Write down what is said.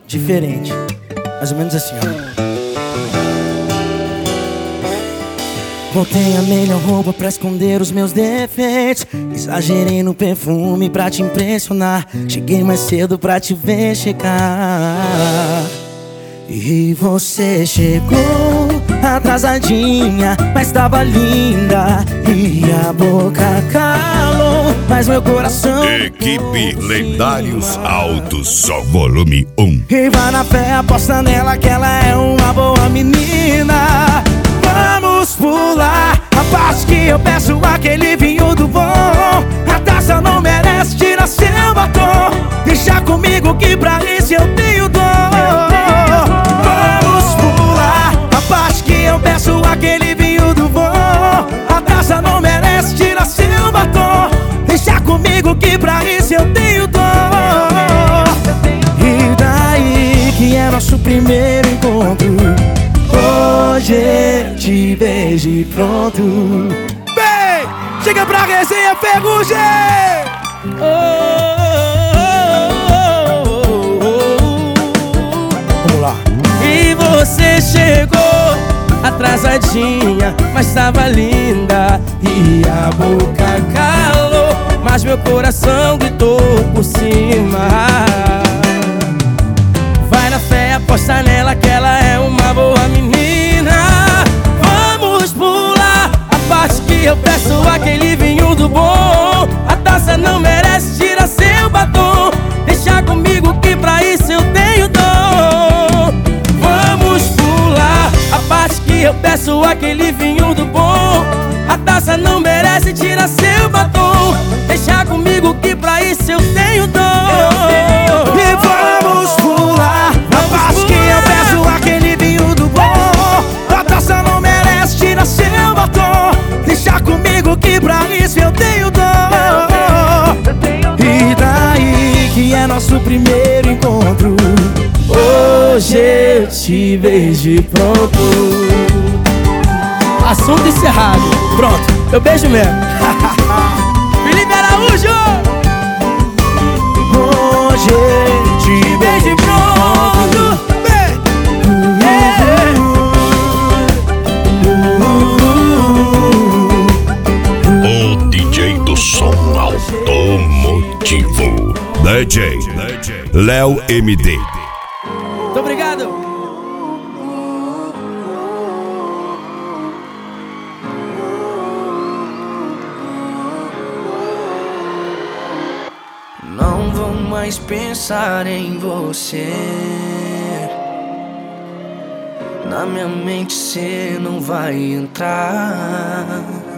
diferente. Mais ou menos assim, ó. Botei a melhor roupa pra esconder os meus defeitos. Exagerei no perfume pra te impressionar. Cheguei mais cedo pra te ver chegar. E você chegou atrasadinha, mas tava linda. E a boca calou, mas meu coração... Equipe Lendários Autos, só volume 1. E vai na fé, aposta nela que ela é uma boa menina. Vamos pular a parte que eu peço aquele vinho do bom. A taça não merece, tira seu batom. Deixa comigo que pra isso eu tenho dom. Vamos pular a parte que eu peço aquele vinho do bom. A taça não merece, tira seu batom. Deixa comigo que pra isso eu tenho dom. E daí que é nosso primeiro encontro. Hoje eu te vejo e pronto. Vem, chega pra resenha, Ferrugem! Vamos lá. E você chegou atrasadinha, mas tava linda. E a boca calou, mas meu coração gritou por cima. Vai na fé, aposta nela que ela é uma boa menina. Vamos pular a parte que eu peço aquele vinho do bom. A taça não merece, tira seu batom. Deixa comigo que pra isso eu tenho dom. Vamos pular a parte que eu peço aquele vinho do bom. A taça não merece, tira seu batom. Deixa comigo que pra isso eu tenho dom. E vamos pular a parte que eu peço aquele vinho do bom. A taça não merece, tira seu batom. Deixa comigo que pra isso eu tenho dom. E daí que é nosso primeiro encontro. Hoje eu te vejo e pronto. Assunto encerrado. Pronto, eu beijo mesmo. Felipe Araújo! Hoje eu te vejo e pronto. O DJ do som automotivo, DJ Léo MD. Muito obrigado. Não vou mais pensar em você. Na minha mente cê não vai entrar.